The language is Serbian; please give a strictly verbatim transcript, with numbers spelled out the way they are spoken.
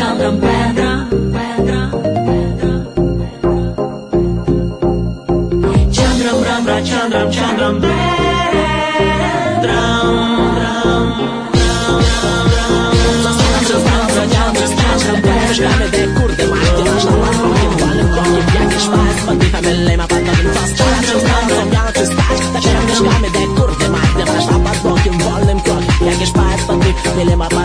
Chandram pedra, pedra, pedra. Chandram ram, chandram, chandram pedra. Mieszkamy de kurde majty, masz na ładnym walnym krokiem. Jakieś państwo, ty family ma pan nowym fast. Czasem staną białcy stać. Tak się mieszkamy de kurde majty, masz na ładnym wolnym krokiem. Jakieś państwo, ty family ma pan